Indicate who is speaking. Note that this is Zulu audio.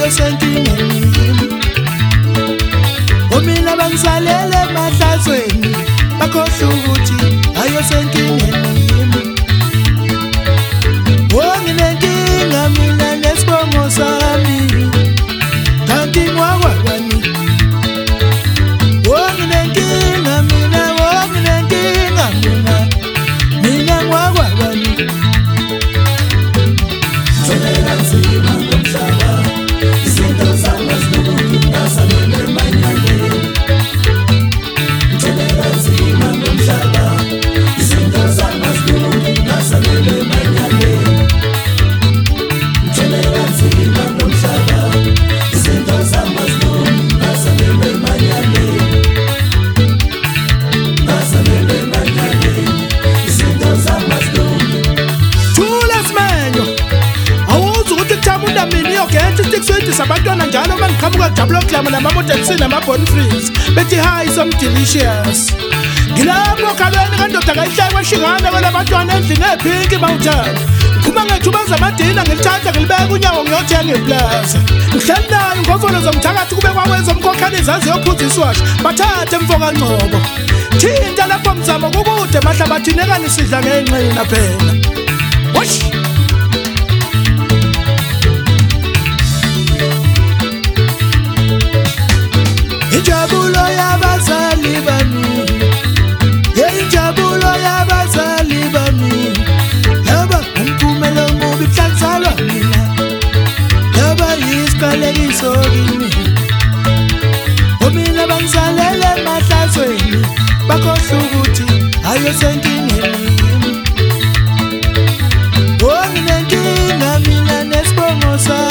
Speaker 1: ayosenkingeni omina bangisalele emahlazweni bakhohlwa ukuthi ayosenkingeni nginenkinga mina nesibongo sami kanti ngwakwabani nginenkinga mina ngwakwabani
Speaker 2: Ngithelela nzima ngomhlaba izinto zami azilungi ngasalele emanyangeni Ngithelela nzima ngomhlaba izinto zami azilungi ngasalele emanyangeni Ngithelela nzima ngomhlaba izinto zami azilungi ngasalele emanyangeni Ngasalele emanyangeni izinto zami azilungi
Speaker 1: Thula simenyo awuzi ukuthi kuthamunda mina iyogenda isitikuswidi sabantwana njalo uma ngiqhamuka kujabula oklama namamodelsi namabonfries bethi hi some delicious ngilapho okhalweni kandoda kayihlayi kweshingane kwelabantwana endlini ephinki bawuthanda ngiphuma ngethuba zamadina ngilithanda ngilibeka unyawo ngiyothenga iplaza ngihleli nayo ngofolo zomthakathi kube kwawenza umkhokheli izazi yophuza iswashi bathathe mfoka ngcobo thinta lapho mzamo kukude mahlabathini ekanisidla ngenxina phela wosh injabulo yabazali bami injabulo yabazali bami yaba umphumela omubi kuhlanzalwa mina yaba yisiqalekiso kimi omina bangisalele emahlazweni bakhohlwa ukuthi ayosenkingeni nginenkinga mina nesibongo sami